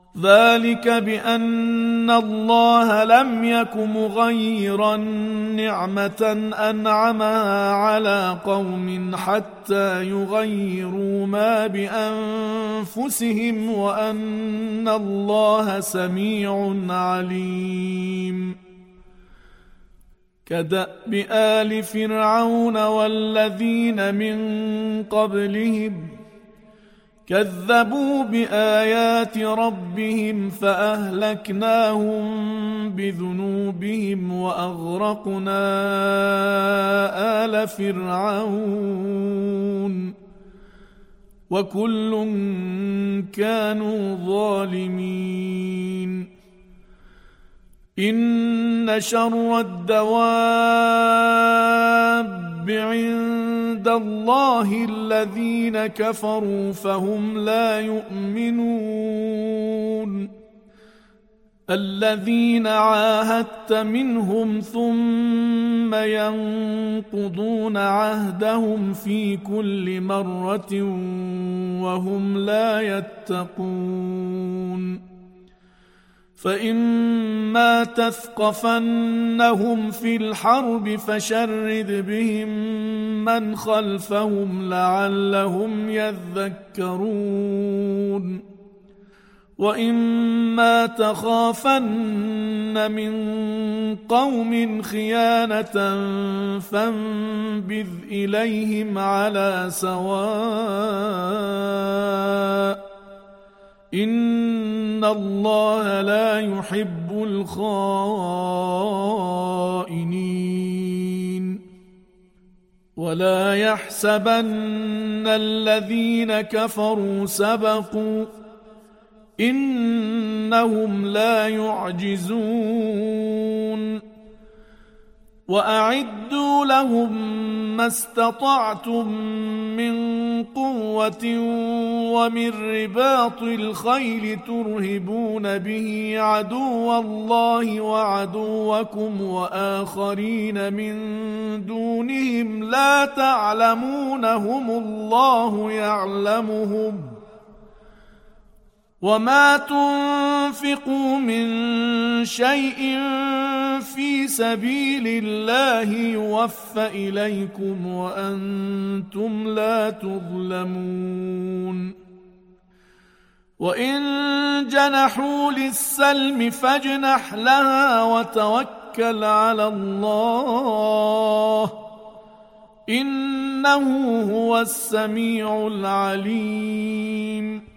ذلك بأن الله لم يك مغيرا نعمة أنعمها على قوم حتى يغيروا ما بأنفسهم وأن الله سميع عليم. كدأب آل فرعون والذين من قبلهم كذبوا بآيات ربهم فأهلكناهم بذنوبهم وأغرقنا آل فرعون وكل كانوا ظالمين. إن شر الدواب عند الله الذين كفروا فهم لا يؤمنون. الذين عاهدت منهم ثم ينقضون عهدهم في كل مرة وهم لا يتقون. فإما تثقفنهم في الحرب فشرد بهم من خلفهم لعلهم يذكرون. وإما تخافن من قوم خيانة فانبذ إليهم على سواء إن الله لا يحب الخائنين. ولا يحسبن الذين كفروا سبقوا إنهم لا يعجزون. وأعدوا لهم ما استطعتم من قوة ومن رباط الخيل ترهبون به عدو الله وعدوكم وآخرين من دونهم لا تعلمونهم الله يعلمهم. وما تنفقوا من شيء في سبيل الله يوفى إليكم وأنتم لا تظلمون. وإن جنحوا للسلم فاجنح لها وتوكل على الله إنه هو السميع العليم.